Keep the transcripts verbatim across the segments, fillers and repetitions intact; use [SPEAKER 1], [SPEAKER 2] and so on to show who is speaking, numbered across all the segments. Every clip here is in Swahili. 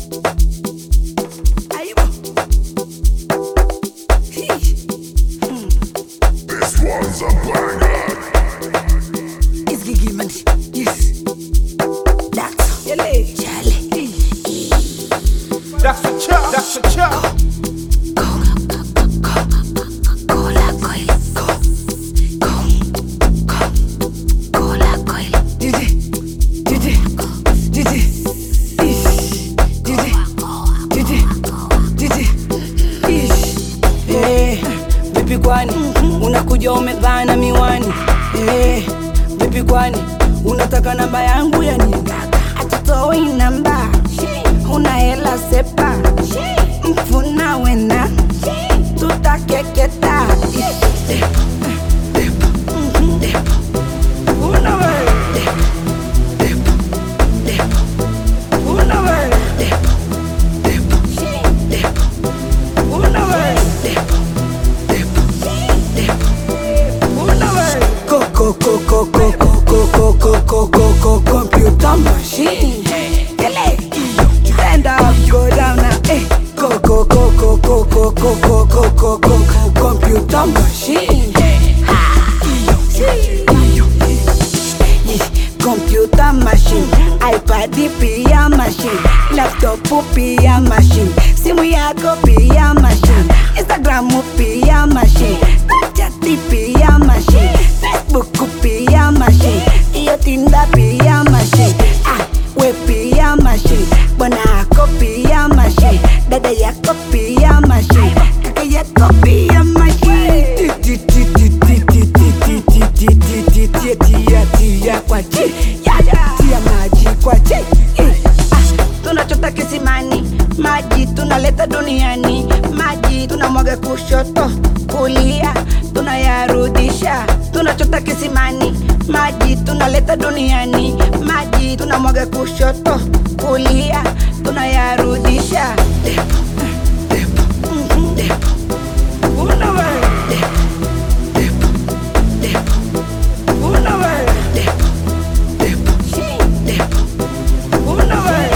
[SPEAKER 1] This one's a banger.
[SPEAKER 2] It's Gigi man. Yes. That's Charlie. Charlie.
[SPEAKER 3] That's a chop. That's a chop.
[SPEAKER 2] Vipi kwani unakuja umevaa miwani? Eh, vipi kwani unataka namba yangu ya nini? Atutoi namba, una hela sepa, mfuna wena, tutakeketa. Una we, una we, una we. Go go go go go go go go go go go computer machine. Stand up, go down now. Eh. Go go go go go go go go go go go go computer machine. Computer machine, iPad pia machine, laptop pia machine, simu yako pia machine, Instagram pia machine, Snapchat pia machine, Facebook pia machine, iyo Tinder pia machine. Ah, we pia machine, bwana yako pia machine, dada yako pia machine, kaka yako pia machine. Tia tia kwa chi, tia maji kwa chi. Tunachota kisimani, maji tunaleta duniani, maji tunamwaga kushoto kulia, tunayarudisha. Tunachota kisimani, maji tunaleta duniani, maji tunamwaga kushoto kulia, tunayarudisha. Una we, una we, una we.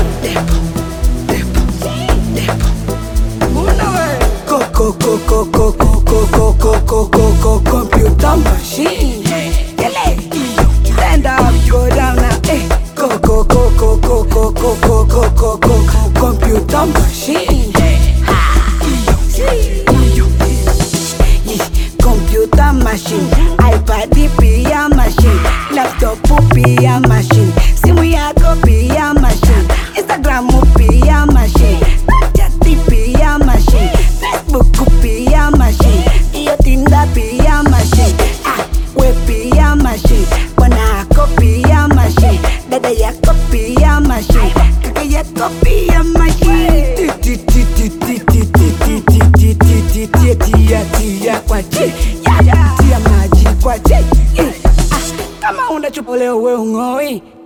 [SPEAKER 2] Go go go go go go go go go go go computer machine. Stand up, go down now. Eh. Go go go go go go go go go go go go computer machine. Computer machine, iPad pia machine, laptop pia machine, simu yako pia machine, Instagram pia machine, Snapchat pia machine, Facebook pia machine, iyo Tinder pia machine. Ah, we pia machine, bwana yako pia machine, dada yako pia machine, kaka yako pia machine. Tia tia kwa chi, tia maji kwa chi. Kama una chupa leo we ungoi.